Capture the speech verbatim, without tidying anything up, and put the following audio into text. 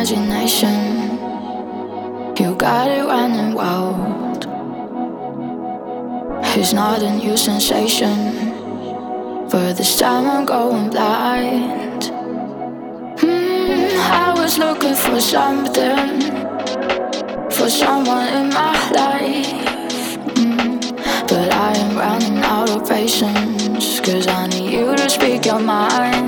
imagination. You got it running wild. It's not a new sensation, but this time I'm going blind. Mm, I was looking for something, for someone in my life. Mm, but I am running out of patience, 'cause I need you to speak your mind.